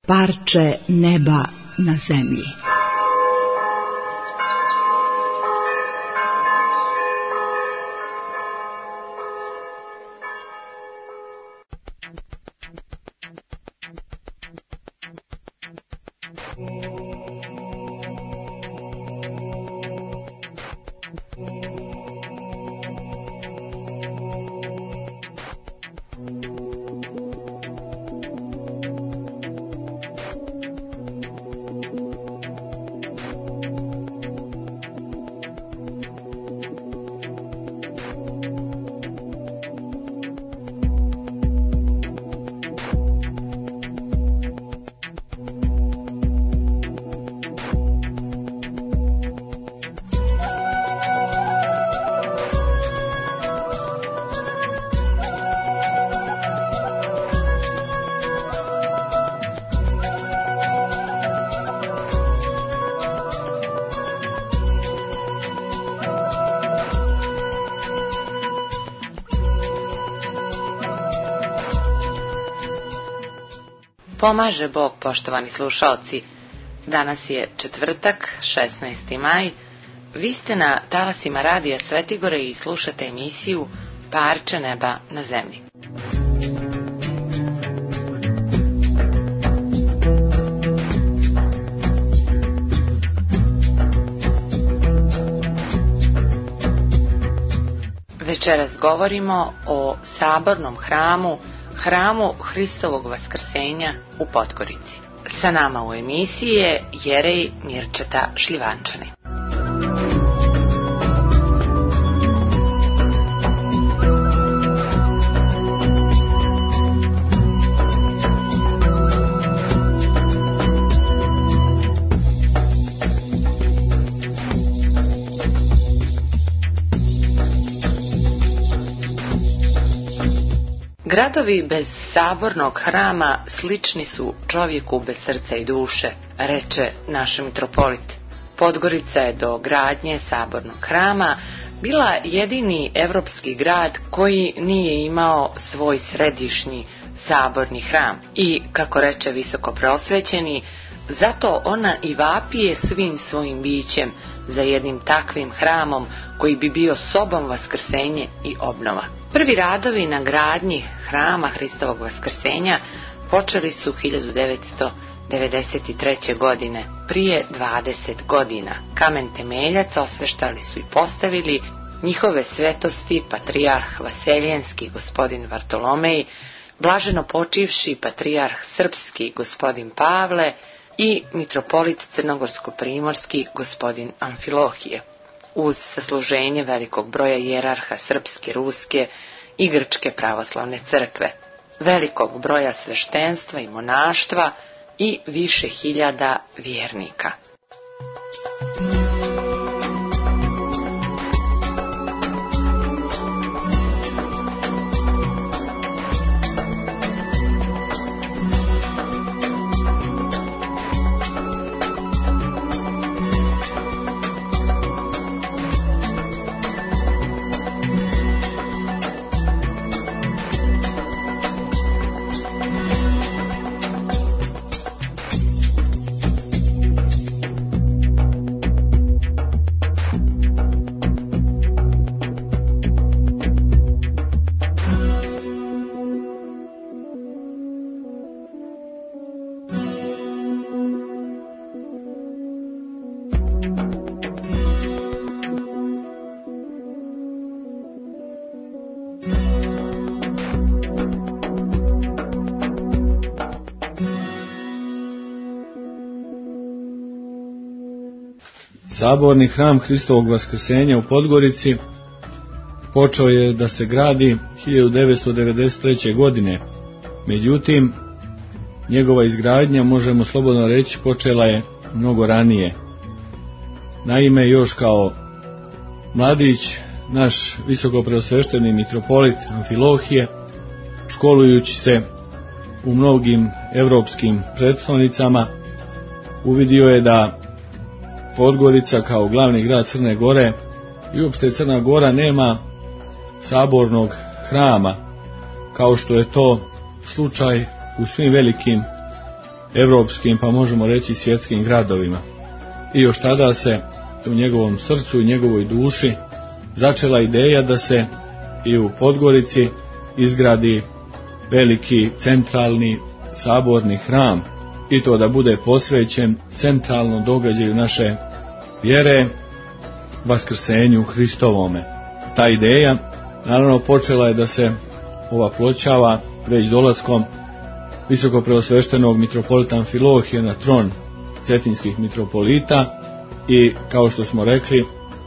parče neba na zemlji. Pomaže Bog, poštovani slušaoci. Danas je četvrtak, 16. maj. Vi ste na talasima radija Svetigore i slušate emisiju Parče neba na zemlji. Večeras govorimo o sabornom hramu, hramu Hristovog vaskrsenja u Podgorici. Sa nama u emisiji je jerej Mirčeta Šljivančanin. Gradovi bez sabornog hrama slični su čovjeku bez srca i duše, reče naš mitropolit. Podgorica je do gradnje sabornog hrama bila jedini evropski grad koji nije imao svoj središnji saborni hram. I, kako reče visoko preosvećeni, zato ona i vapije svim svojim bićem za jednim takvim hramom koji bi bio sobom vaskrsenje i obnova. Prvi radovi na gradnji hrama Hristovog vaskrsenja počeli su 1993. godine, prije 20 godina. Kamen temeljac osveštali su i postavili njihove svetosti patrijarh Vaseljenski gospodin Vartolomej, blaženo počivši patrijarh srpski gospodin Pavle i mitropolit crnogorsko-primorski gospodin Amfilohije, uz sasluženje velikog broja jerarha srpske, ruske i grčke pravoslavne crkve, velikog broja sveštenstva i monaštva i više hiljada vjernika. Saborni hram Hristovog vaskrsenja u Podgorici počeo je da se gradi 1993. godine. Međutim, njegova izgradnja, možemo slobodno reći, počela je mnogo ranije. Naime, još kao mladić, naš visokopreosvešteni mitropolit Amfilohije, školujući se u mnogim evropskim predstavnicama, uvidio je da Podgorica kao glavni grad Crne Gore i uopšte Crna Gora nema sabornog hrama, kao što je to slučaj u svim velikim evropskim, pa možemo reći svjetskim gradovima. I još tada se u njegovom srcu i njegovoj duši začela ideja da se i u Podgorici izgradi veliki centralni saborni hram, i to da bude posvećen centralnom događaju naše vjere, Vaskrsenju Hristovome. Ta ideja naravno počela je da se ovaploćava već dolaskom visokopreosveštenog mitropolita Amfilohija na tron cetinskih mitropolita, i kao što smo rekli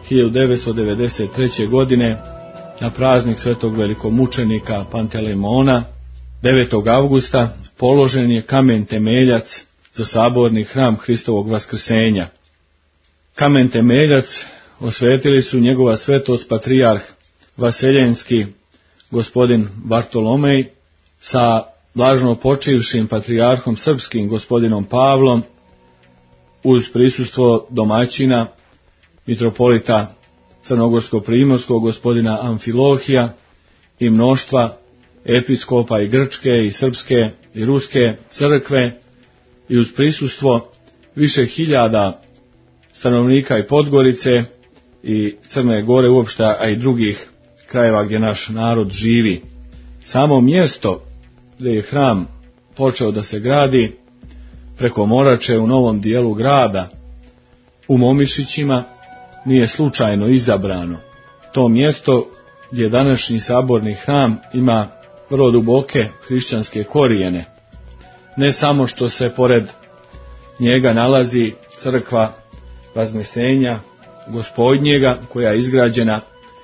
1993. godine na praznik svetog velikomučenika Pantelemona 9. avgusta položen je kamen temeljac za saborni hram Hristovog Vaskrsenja. Kamen temeljac osvetili su njegova svetost patrijarh Vaseljenski gospodin Bartolomej sa blažno počivšim patrijarhom srpskim gospodinom Pavlom, uz prisustvo domaćina mitropolita crnogorsko-primorskog gospodina Amfilohija i mnoštva episkopa i grčke i srpske i ruske crkve, i uz prisustvo više hiljada stanovnika i Podgorice i Crne Gore uopšte, a i drugih krajeva gdje naš narod živi. Samo mjesto gdje je hram počeo da se gradi, preko Morače u novom dijelu grada, u Momišićima, nije slučajno izabrano. To mjesto gdje današnji saborni hram ima vrlo duboke hrišćanske korijene. Ne samo što se pored njega nalazi crkva Vaznesenja Gospodnjega, koja je izgrađena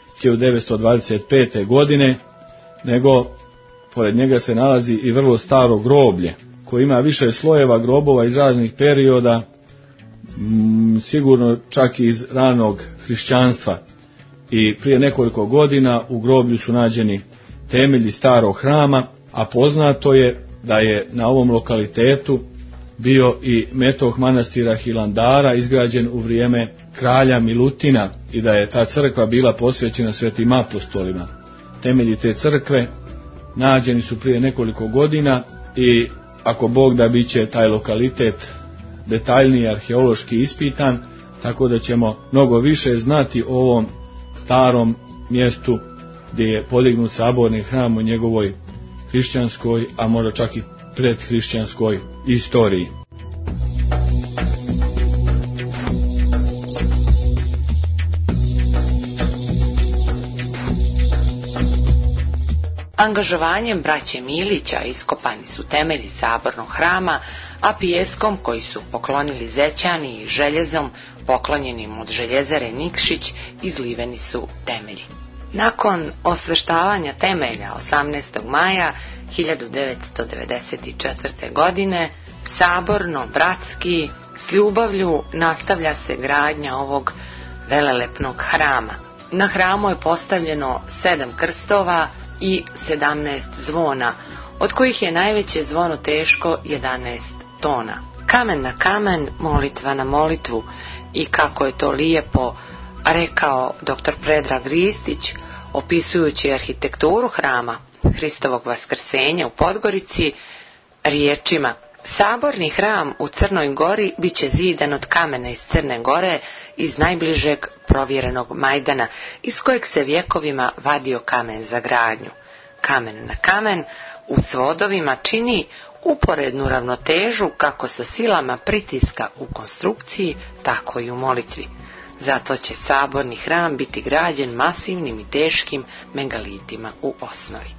1925. godine, nego pored njega se nalazi i vrlo staro groblje, koje ima više slojeva grobova iz raznih perioda, sigurno čak i iz ranog hrišćanstva. I prije nekoliko godina u groblju su nađeni temelji starog hrama, a poznato je da je na ovom lokalitetu bio i metoh manastira Hilandara, izgrađen u vrijeme kralja Milutina, i da je ta crkva bila posvećena svetim apostolima. Temelji te crkve nađeni su prije nekoliko godina, i ako Bog da, bit će taj lokalitet detaljnije arheološki ispitan, tako da ćemo mnogo više znati o ovom starom mjestu gdje je podignut saborni hram u njegovoj hrišćanskoj, a možda čak i predhrišćanskoj istoriji. Angažovanjem braće Milića iskopani su temelji sabornog hrama, a pijeskom koji su poklonili Zećani i željezom poklonjenim od željezare Nikšić izliveni su temelji. Nakon osveštavanja temelja 18. maja 1994. godine, saborno, bratski, s ljubavlju nastavlja se gradnja ovog velelepnog hrama. Na hramu je postavljeno 7 krstova i 17 zvona, od kojih je najveće zvono teško 11 tona. Kamen na kamen, molitva na molitvu, i kako je to lijepo rekao dr. Predrag Ristić, opisujući arhitekturu hrama Hristovog Vaskrsenja u Podgorici, riječima: saborni hram u Crnoj Gori bit će zidan od kamena iz Crne Gore, iz najbližeg provjerenog majdana, iz kojeg se vjekovima vadio kamen za gradnju. Kamen na kamen u svodovima čini uporednu ravnotežu kako sa silama pritiska u konstrukciji, tako i u molitvi. Zato će saborni hram biti građen masivnim i teškim megalitima u osnovi.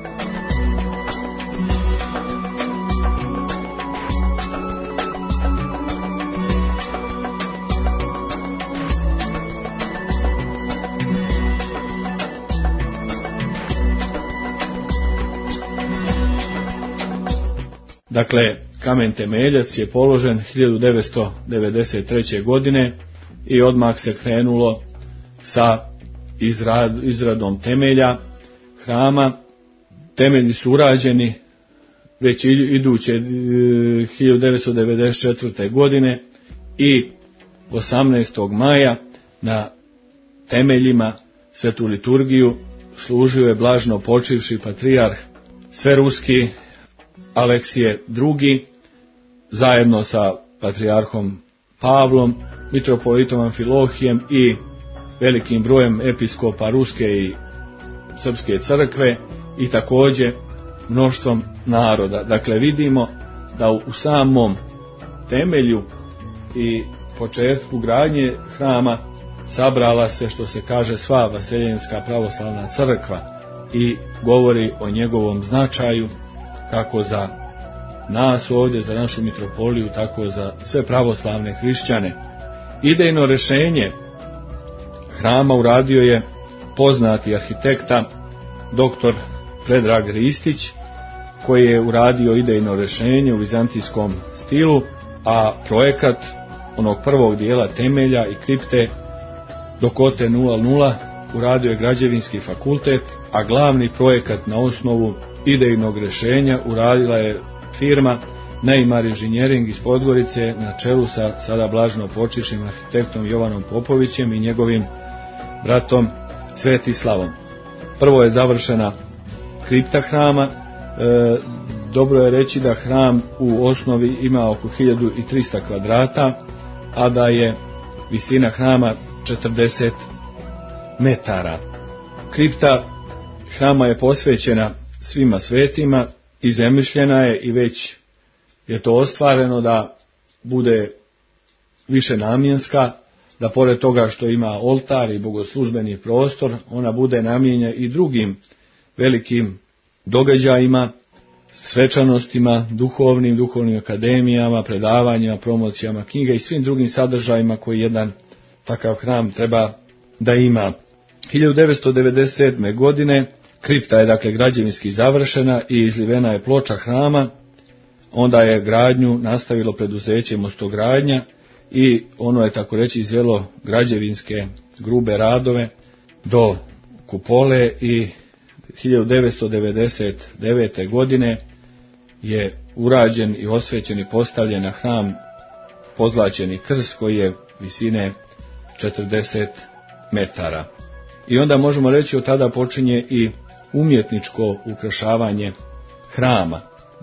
Dakle, kamen temeljac je položen 1993. godine i odmah se krenulo sa izradom temelja hrama. Temelji su urađeni već iduće 1994. godine i 18. maja na temeljima svetu liturgiju služio je blažno počivši patrijarh sveruski Aleksije II, zajedno sa patrijarhom Pavlom, mitropolitom Amfilohijem i velikim brojem episkopa Ruske i Srpske crkve i također mnoštvom naroda. Dakle, vidimo da u samom temelju i početku gradnje hrama sabrala se, što se kaže, sva Vaseljenska pravoslavna crkva i govori o njegovom značaju kako za nas ovdje, za našu mitropoliju, tako za sve pravoslavne hrišćane. Idejno rješenje hrama uradio je poznati arhitekta dr. Predrag Ristić, koji je uradio idejno rješenje u vizantijskom stilu, a projekat onog prvog dijela temelja i kripte do kote 00 uradio je Građevinski fakultet, a glavni projekat na osnovu idejnog rješenja uradila je firma Neymar Inženjering iz Podgorice na čelu sa sada blažno počivšim arhitektom Jovanom Popovićem i njegovim bratom Svetislavom. Prvo je završena kripta hrama. Dobro je reći da hram u osnovi ima oko 1300 kvadrata, a da je visina hrama 40 metara. Kripta hrama je posvećena svima svetima i zamišljena je i već je to ostvareno da bude više namjenska, da pored toga što ima oltar i bogoslužbeni prostor, ona bude namijenjena i drugim velikim događajima, svečanostima, duhovnim akademijama, predavanjima, promocijama knjiga i svim drugim sadržajima koji jedan takav hram treba da ima. 1997. godine kripta je dakle građevinski završena i izlivena je ploča hrama, onda je gradnju nastavilo preduzeće Mostogradnja i ono je tako reći izvelo građevinske grube radove do kupole i 1999. godine je urađen i osvećen i postavljen na hram pozlaćeni krst koji je visine 40 metara. I onda možemo reći od tada počinje i umjetničko ukrašavanje hrama.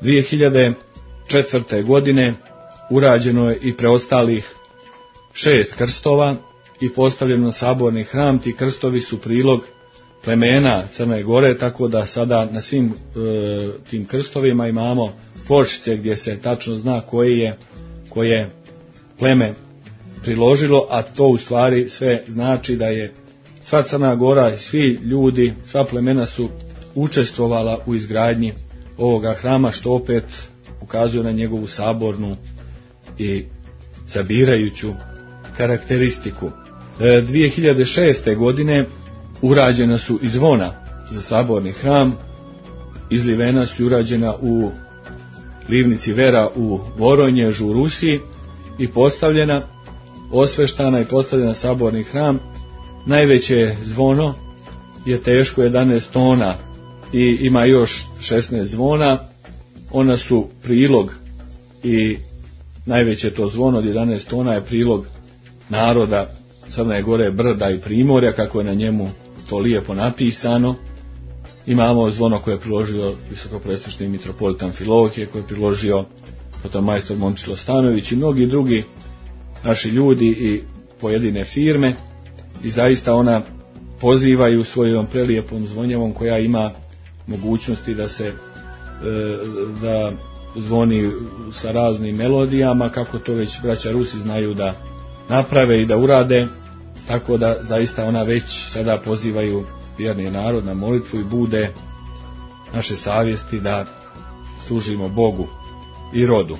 2004. godine urađeno je i preostalih 6 krstova i postavljeno saborni hram. Ti krstovi su prilog plemena Crne Gore, tako da sada na svim tim krstovima imamo pločice gdje se tačno zna koje pleme priložilo, a to u stvari sve znači da je sva Crna Gora i svi ljudi, sva plemena su učestvovala u izgradnji ovoga hrama, što opet ukazuje na njegovu sabornu i sabirajuću karakteristiku. 2006. godine urađena su i zvona za saborni hram, izlivena su i urađena u livnici Vera u Voronježu u Rusiji i postavljena, osveštana i postavljena saborni hram. Najveće zvono je teško 11 tona i ima još 16 zvona. Ona su prilog i najveće to zvono od 11 tona je prilog naroda Crne Gore, Brda i Primorja, kako je na njemu to lijepo napisano. Imamo zvono koje je priložio visokopredsjednički mitropolit Amfilohije, koje je priložio potom majstor Momčilo Stanović i mnogi drugi naši ljudi i pojedine firme, i zaista ona pozivaju svojom prelijepom zvonjavom koja ima mogućnosti da se da zvoni sa raznim melodijama, kako to već braća Rusi znaju da naprave i da urade, tako da zaista ona već sada pozivaju vjerni narod na molitvu i bude naše savjesti da služimo Bogu i rodu.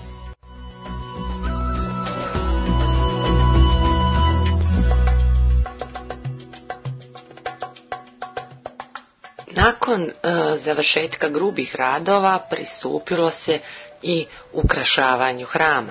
Nakon završetka grubih radova pristupilo se i ukrašavanju hrama.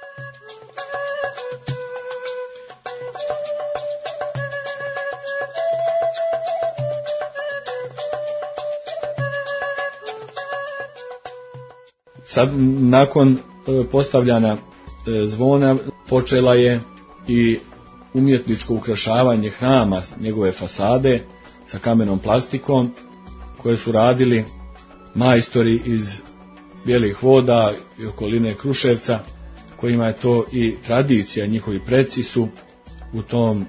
Sad, nakon postavljanja zvona, počela je i umjetničko ukrašavanje hrama, njegove fasade sa kamenom plastikom, koje su radili majstori iz Bijelih Voda i okoline Kruševca, kojima je to i tradicija, njihovi preci su u tom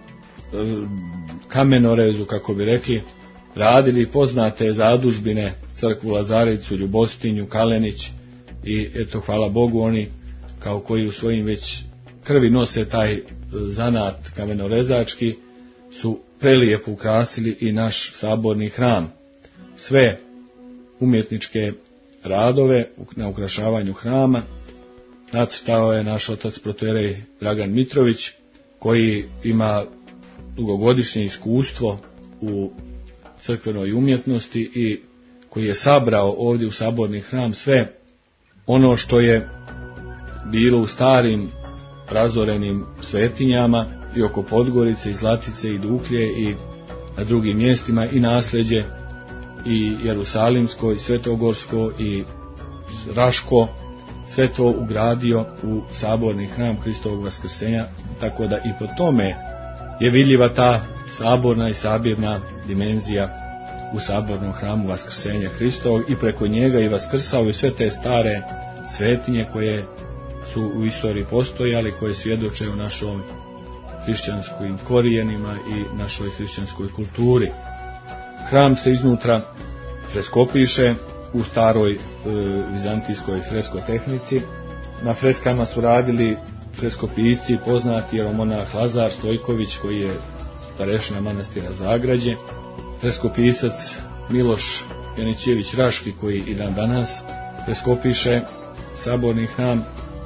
kamenorezu, kako bi rekli, radili poznate zadužbine, crkvu Lazarevicu, Ljubostinju, Kalenić, i eto, hvala Bogu, oni kao koji u svojim već krvi nose taj zanat kamenorezački su prelijepo ukrasili i naš saborni hram. Sve umjetničke radove na ukrašavanju hrama nacrtao je naš otac protojerej Dragan Mitrović, koji ima dugogodišnje iskustvo u crkvenoj umjetnosti i koji je sabrao ovdje u saborni hram sve ono što je bilo u starim razorenim svetinjama i oko Podgorice i Zlatice i Duklje i na drugim mjestima, i nasljeđe i Jerusalimsko i Svetogorsko i Raško, sve to ugradio u saborni hram Hristovog Vaskrsenja, tako da i po tome je vidljiva ta saborna i sabirna dimenzija u sabornom hramu Vaskrsenja Hristovog, i preko njega i vaskrsao i sve te stare svetinje koje su u istoriji postojali, koje svjedoče o našom hrišćanskim korijenima i našoj hrišćanskoj kulturi. Hram se iznutra freskopiše u staroj vizantijskoj freskotehnici. Na freskama su radili freskopisci poznati jeromonah Lazar Stojković, koji je starešina manastira Zagrađe, freskopisac Miloš Janićević Raški, koji i dan danas freskopiše saborni hram,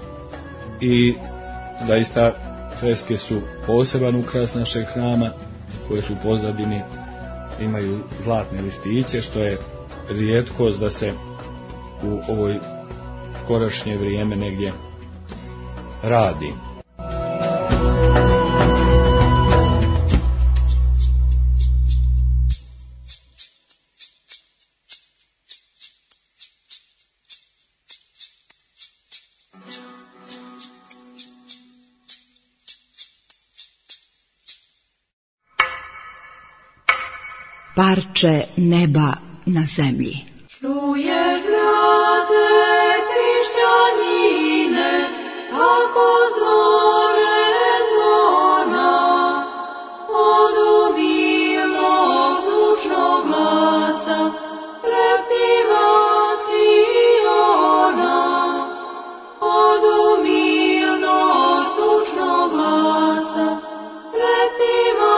i zaista freske su poseban ukras našeg hrama, koje su u pozadini imaju zlatne listiće, što je rijetkost da se u ovoj skorašnje vrijeme negdje radi. Parče neba na zemlji. Čuješ, brate, hrišćanine, kako zvone zvona, od obilnog zvučnog glasa, preptiva Siona, od obilnog zvučnog glasa, preptiva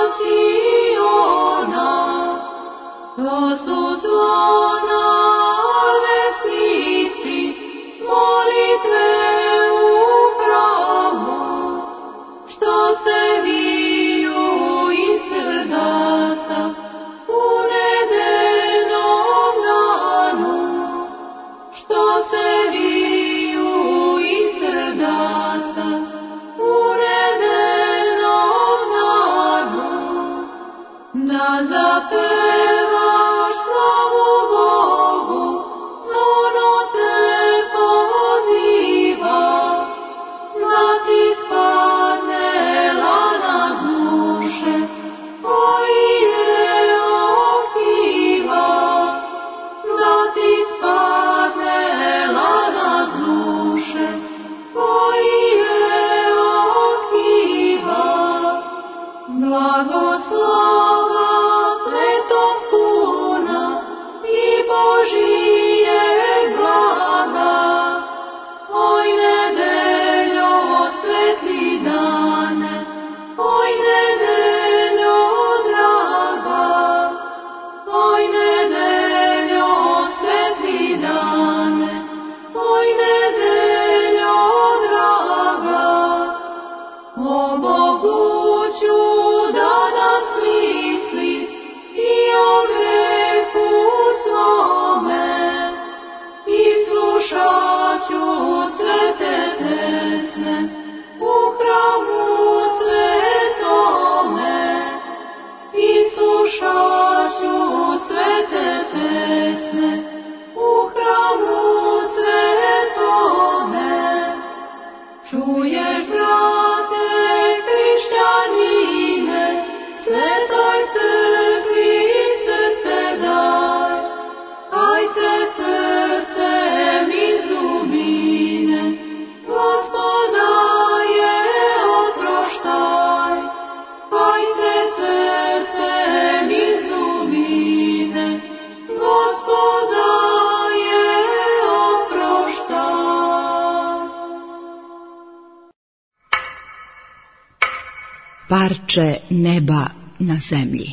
Siona. To su zvona vesnici, molitve u hramu, što se viju iz srdaca u nedeljnom danu, što se viju iz srdaca u nedeljnom danu, da zapevaš slavu Bogu, zvono te poziva, da ti spadne lana z duše, koji je okiva, da ti spadne lana z duše, koji je okiva. Blagoslova svetom kuna i Božije blaga, oj nedeljo svetli dane, oj nedeljo draga, oj nedeljo svetli dane, oj nedeljo draga, o Boguću da nas misli i o grehu svome, i slušat ću svete pesme u hramu svetome, i slušat ću svete pesme u hramu svetome. Čuješ, brate, hrišćanine, svetoj crkvi srce daj, aj se srcem iz dubine, Gospod parče neba na zemlji.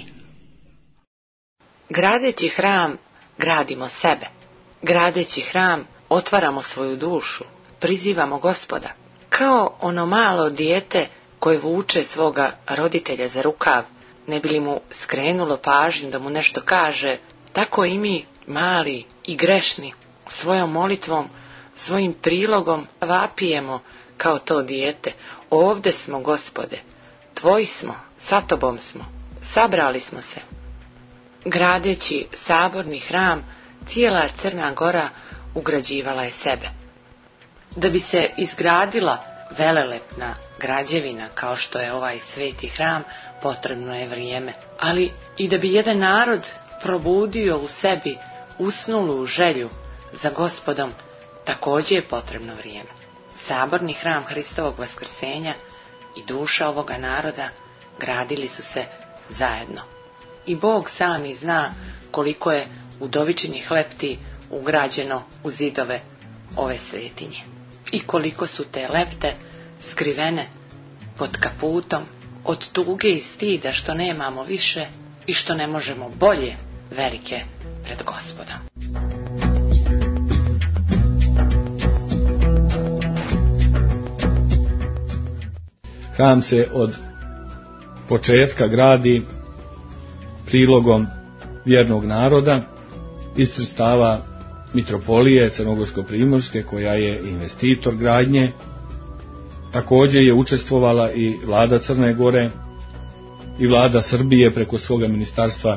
Gradeći hram, gradimo sebe. Gradeći hram, otvaramo svoju dušu, prizivamo Gospoda. Kao ono malo dijete koje vuče svoga roditelja za rukav, ne bi li mu skrenulo pažnju da mu nešto kaže, tako i mi, mali i grešni, svojom molitvom, svojim prilogom vapijemo kao to dijete. Ovde smo, Gospode, Tvoji smo, sa Tobom smo, sabrali smo se. Gradeći saborni hram, cijela Crna Gora ugrađivala je sebe. Da bi se izgradila velelepna građevina kao što je ovaj sveti hram, potrebno je vrijeme. Ali i da bi jedan narod probudio u sebi usnulu želju za Gospodom, također je potrebno vrijeme. Saborni hram Hristovog vaskrsenja i duša ovoga naroda gradili su se zajedno. I Bog sami zna koliko je udovičinih lepti ugrađeno u zidove ove svetinje. I koliko su te lepte skrivene pod kaputom od tuge i stida što nemamo više i što ne možemo bolje velike pred Gospodom. Hram se od početka gradi prilogom vjernog naroda iz sredstava mitropolije Crnogorsko-primorske, koja je investitor gradnje. Također je učestvovala i vlada Crne Gore i vlada Srbije preko svoga ministarstva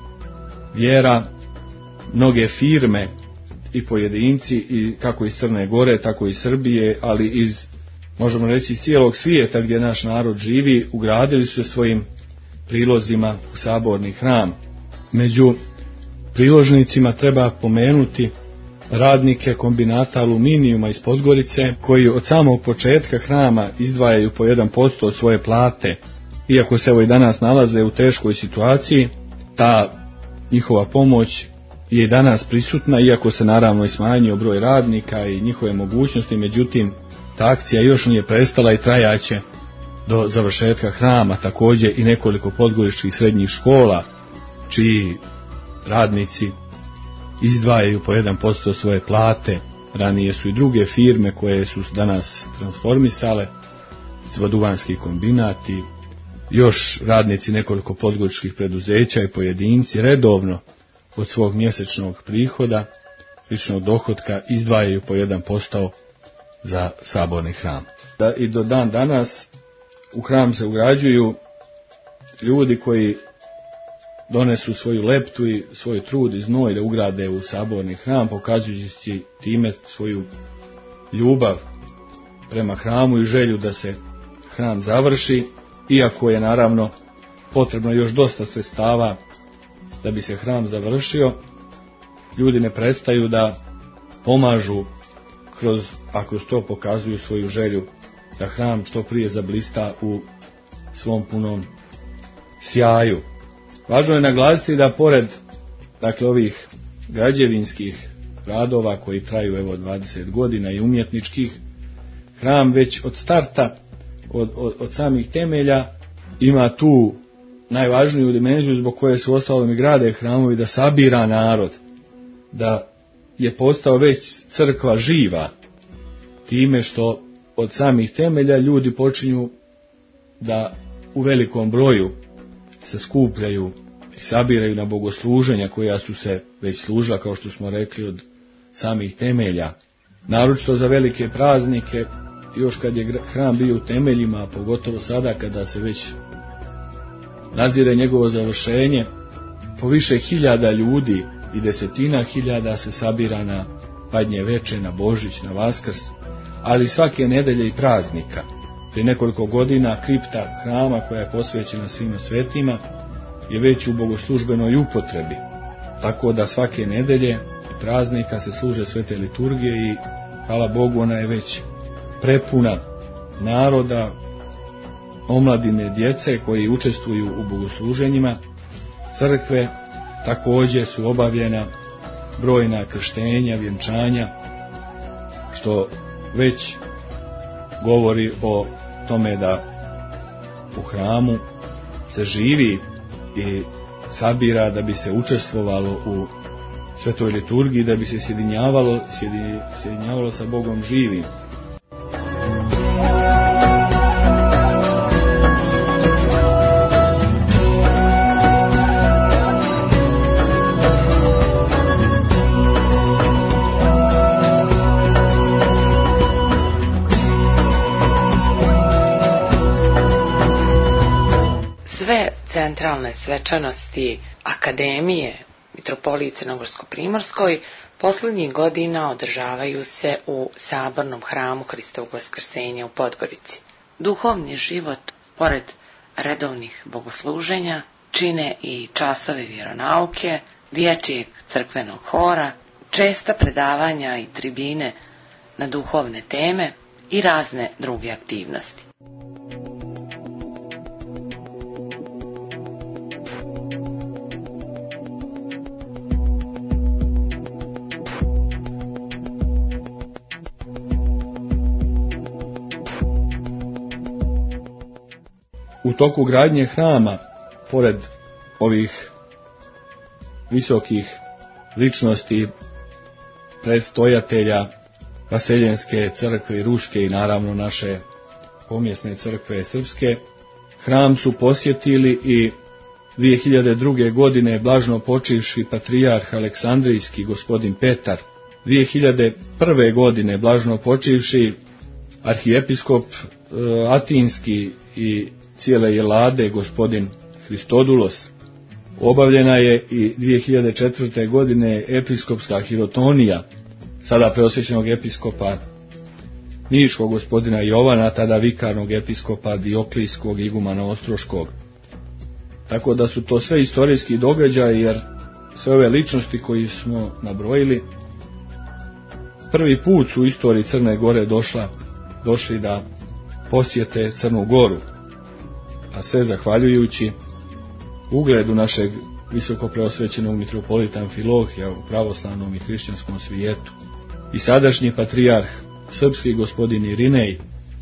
vjera, mnoge firme i pojedinci, i kako iz Crne Gore, tako i Srbije, ali iz, možemo reći, cijelog svijeta gdje naš narod živi, ugradili su svojim prilozima u saborni hram. Među priložnicima treba pomenuti radnike kombinata aluminijuma iz Podgorice, koji od samog početka hrama izdvajaju po 1% od svoje plate. Iako se evo i danas nalaze u teškoj situaciji, ta njihova pomoć je i danas prisutna, iako se naravno i smanjio broj radnika i njihove mogućnosti, međutim ta akcija još nije prestala i trajaće do završetka hrama. Također i nekoliko podgoričkih srednjih škola, čiji radnici izdvajaju po 1% svoje plate. Ranije su i druge firme koje su danas transformisale, Duvanski kombinati, još radnici nekoliko podgoričkih preduzeća i pojedinci redovno od svog mjesečnog prihoda, ličnog dohotka, izdvajaju po 1% za saborni hram. I do dan danas u hram se ugrađuju ljudi koji donesu svoju leptu i svoj trud i znoj da ugrade u saborni hram, pokazujući time svoju ljubav prema hramu i želju da se hram završi, iako je naravno potrebno još dosta sredstava da bi se hram završio. Ljudi ne prestaju da pomažu a kroz to pokazuju svoju želju da hram što prije zablista u svom punom sjaju. Važno je naglasiti da pored ovih građevinskih radova koji traju 20 godina i umjetničkih, hram već od starta, od samih temelja, ima tu najvažniju dimenziju zbog koje su ostalom i grade hramovi, da sabira narod, da je postao već crkva živa, time što od samih temelja ljudi počinju da u velikom broju se skupljaju i sabiraju na bogosluženja koja su se već služila, kao što smo rekli, od samih temelja. Naročito za velike praznike, još kad je hram bio u temeljima, pogotovo sada kada se već nazire njegovo završenje, po više hiljada ljudi i desetina hiljada se sabira na Badnje veče, na Božić, na Vaskrs, ali svake nedelje i praznika. Prije nekoliko godina kripta hrama, koja je posvećena svima svetima, je već u bogoslužbenoj upotrebi, tako da svake nedelje i praznika se služe svete liturgije i hvala Bogu ona je već prepuna naroda, omladine, djece koji učestvuju u bogosluženjima crkve. Također su obavljena brojna krštenja, vjenčanja, što već govori o tome da u hramu se živi i sabira da bi se učestvovalo u svetoj liturgiji, da bi se sjedinjavalo sa Bogom živim. Sve centralne svečanosti Akademije Mitropoliije Crnogorsko-Primorskoj posljednjih godina održavaju se u Sabornom hramu Hristovog Vaskrsenja u Podgorici. Duhovni život, pored redovnih bogosluženja, čine i časovi vjeronauke, dječjeg crkvenog hora, česta predavanja i tribine na duhovne teme i razne druge aktivnosti. U toku gradnje hrama, pored ovih visokih ličnosti, predstojatelja Vaseljenske crkve i Ruške i naravno naše pomjesne crkve srpske, hram su posjetili i 2002. godine blažno počivši patrijarh Aleksandrijski gospodin Petar, 2001. godine blažno počivši arhijepiskop Atinski i cijele Jelade gospodin Hristodulos. Obavljena je i 2004. godine episkopska hirotonija, sada preosvećenog episkopa Niškog gospodina Jovana, tada vikarnog episkopa Dioklijskog igumana Ostroškog. Tako da su to sve istorijski događaji, jer sve ove ličnosti koji smo nabrojili prvi put su u istoriji Crne Gore došli da posjete Crnu Goru, a sve zahvaljujući ugledu našeg visokopreosvećenog mitropolita Amfilohija u pravoslavnom i hrišćanskom svijetu. I sadašnji patrijarh srpski gospodin Irinej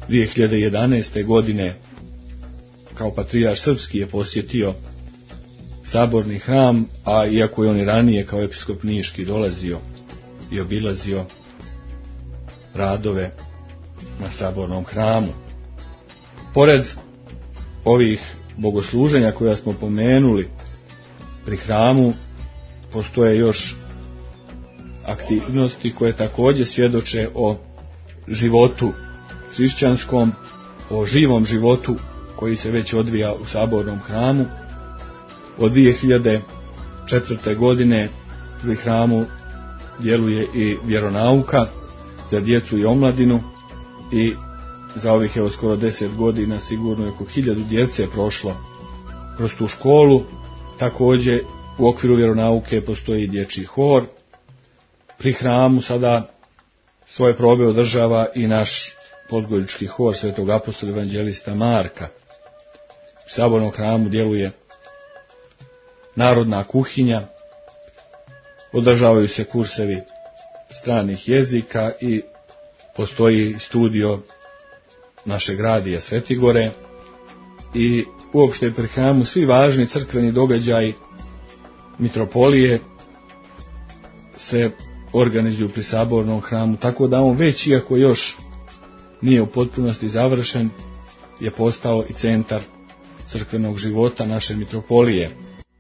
2011. godine kao patrijarh srpski je posjetio Saborni hram, a iako je on i ranije kao episkop Niški dolazio i obilazio radove na Sabornom hramu. Pored ovih bogosluženja koja smo pomenuli pri hramu, postoje još aktivnosti koje također svjedoče o životu hrišćanskom, o živom životu koji se već odvija u Sabornom hramu. Od 2004. godine pri hramu djeluje i vjeronauka za djecu i omladinu i za ovih skoro 10 godina sigurno je oko 1000 djece prošlo kroz tu školu. Također u okviru vjeronauke postoji dječji hor. Pri hramu sada svoje probe održava i naš podgorički hor Svetog apostola evanđelista Marka. U Sabornom hramu djeluje narodna kuhinja, održavaju se kursevi stranih jezika i postoji studio našeg radija Svetigore i uopšte pri hramu svi važni crkveni događaji mitropolije se organizuju pri Sabornom hramu, tako da on već, iako još nije u potpunosti završen, je postao i centar crkvenog života naše mitropolije.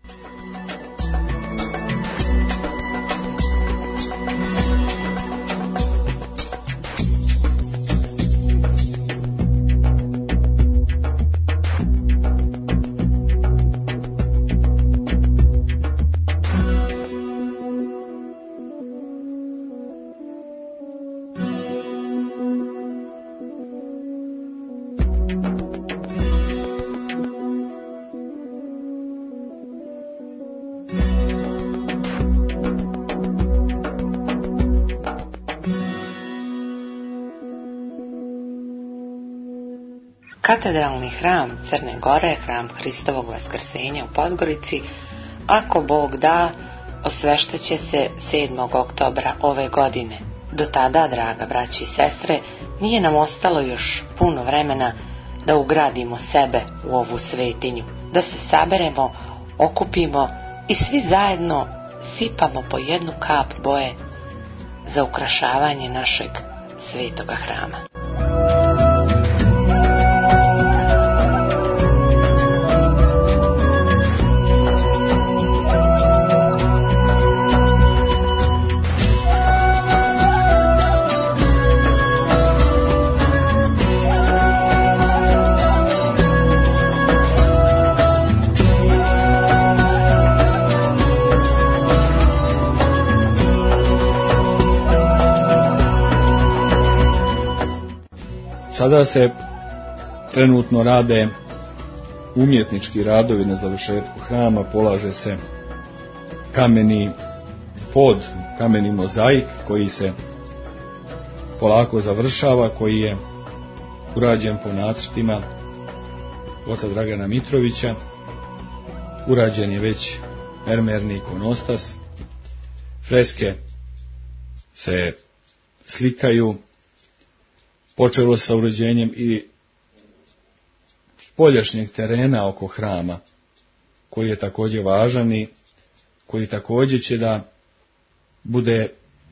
Katedralni hram Crne Gore, hram Hristovog Vaskrsenja u Podgorici, ako Bog da, osveštaće se 7. oktobra ove godine. Do tada, draga braći i sestre, nije nam ostalo još puno vremena da ugradimo sebe u ovu svetinju, da se saberemo, okupimo i svi zajedno sipamo po jednu kap boje za ukrašavanje našeg svetoga hrama. Sada se trenutno rade umjetnički radovi na završetku hrama, polaže se kameni pod, kameni mozaik koji se polako završava, koji je urađen po nacrtima oca Dragana Mitrovića. Urađen je već mermerni ikonostas, freske se slikaju. Počelo sa uređenjem i spoljašnjeg terena oko hrama, koji je također važan i koji također će da bude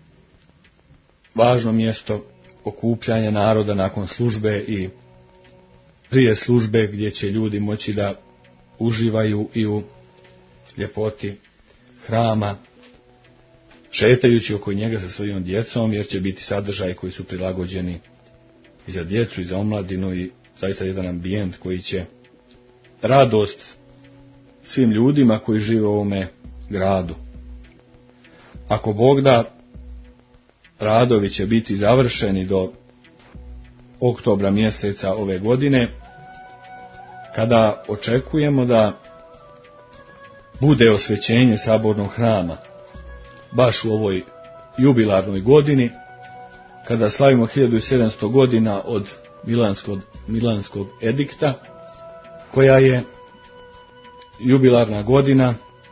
važno mjesto okupljanja naroda nakon službe i prije službe, gdje će ljudi moći da uživaju i u ljepoti hrama, šetajući oko njega sa svojom djecom, jer će biti sadržaji koji su prilagođeni i za djecu i za omladinu i zaista jedan ambijent koji će radost svim ljudima koji žive u ovome gradu. Ako Bog da, radovi će biti završeni do oktobra mjeseca ove godine, kada očekujemo da bude osvećenje sabornog hrama baš u ovoj jubilarnoj godini, kada slavimo 1700 godina od Milanskog edikta, koja je jubilarna godina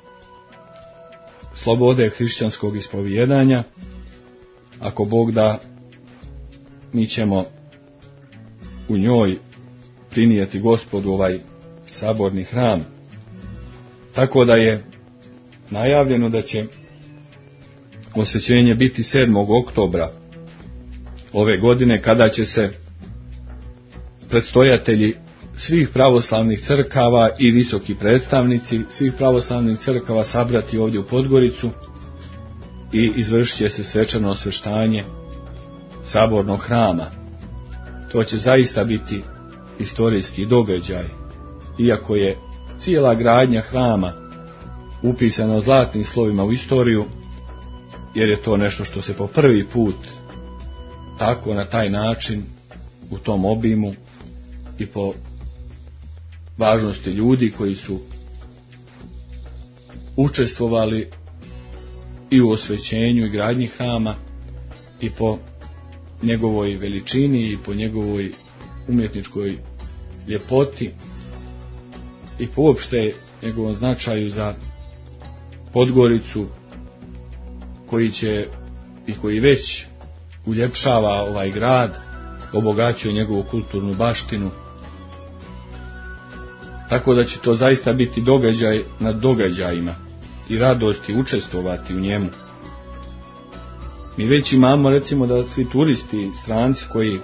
slobode hrišćanskog ispovijedanja. Ako Bog da, mi ćemo u njoj prinijeti Gospodu ovaj saborni hram. Tako da je najavljeno da će osvećenje biti 7. oktobra ove godine, kada će se predstojatelji svih pravoslavnih crkava i visoki predstavnici svih pravoslavnih crkava sabrati ovdje u Podgoricu i izvršit će se svečano osveštanje sabornog hrama. To će zaista biti istorijski događaj, iako je cijela gradnja hrama upisana zlatnim slovima u istoriju, jer je to nešto što se po prvi put tako na taj način, u tom obimu i po važnosti ljudi koji su učestvovali i u osvećenju i gradnji hrama, i po njegovoj veličini i po njegovoj umjetničkoj ljepoti i po uopšte njegovom značaju za Podgoricu, koji će i koji već uljepšava ovaj grad, obogaćuje njegovu kulturnu baštinu. Tako da će to zaista biti događaj nad događajima i radosti učestvovati u njemu. Mi već imamo, recimo, da svi turisti, stranci koji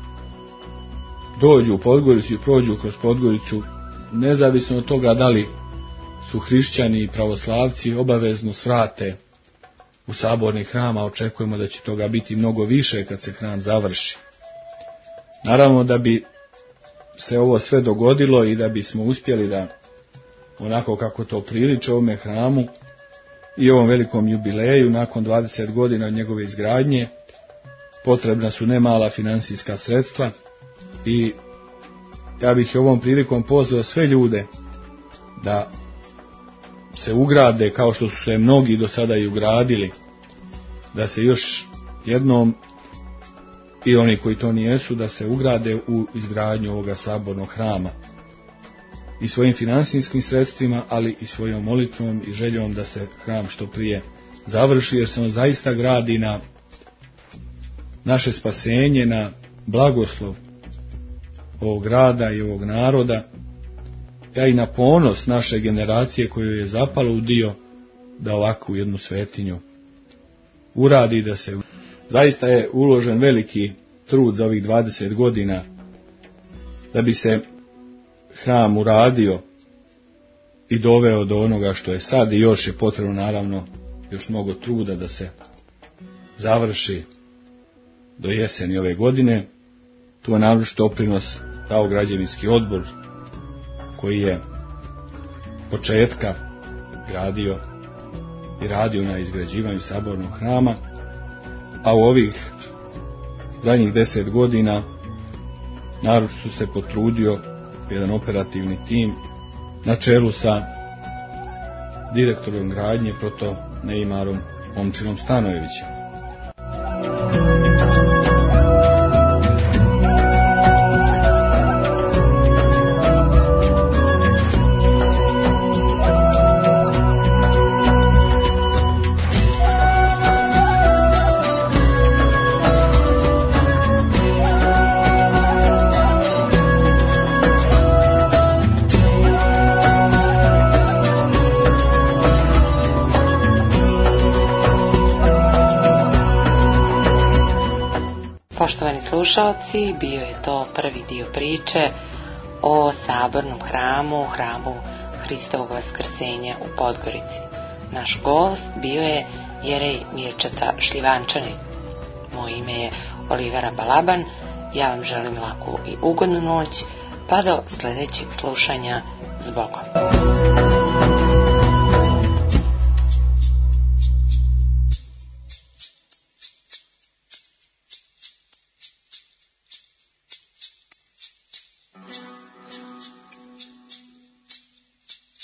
dođu u Podgoricu i prođu kroz Podgoricu, nezavisno od toga da li su hrišćani i pravoslavci, obavezno svrate u saborni hram, a očekujemo da će toga biti mnogo više kad se hram završi. Naravno, da bi se ovo sve dogodilo i da bismo uspjeli da, onako kako to priliči ovome hramu i ovom velikom jubileju nakon 20 godina od njegove izgradnje, potrebna su nemala financijska sredstva, i ja bih ovom prilikom pozvao sve ljude da se ugrade, kao što su se mnogi do sada i ugradili, da se još jednom, i oni koji to nijesu, da se ugrade u izgradnju ovoga sabornog hrama i svojim financijskim sredstvima, ali i svojom molitvom i željom da se hram što prije završi, jer se on zaista gradi na naše spasenje, na blagoslov ovog grada i ovog naroda, a i na ponos naše generacije koju je zapalo u dio da ovakvu jednu svetinju uradi, da se zaista je uložen veliki trud za ovih 20 godina da bi se hram uradio i doveo do onoga što je sad, i još je potrebno naravno još mnogo truda da se završi do jeseni ove godine. Tu je naročito doprinos dao građevinski odbor koji je početka gradio i radio na izgrađivanju sabornog hrama, a u ovih zadnjih 10 godina naročito se potrudio jedan operativni tim na čelu sa direktorom gradnje proto Neimarom Momčinom Stanojevićem. Poštovani slušalci, bio je to prvi dio priče o sabornom hramu, hramu Hristovog vaskrsenja u Podgorici. Naš gost bio je jerej Mirčeta Šljivančanin. Moje ime je Olivera Balaban, ja vam želim laku i ugodnu noć, pa do sljedećeg slušanja, s Bogom.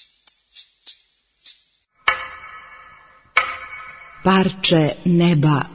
Parče neba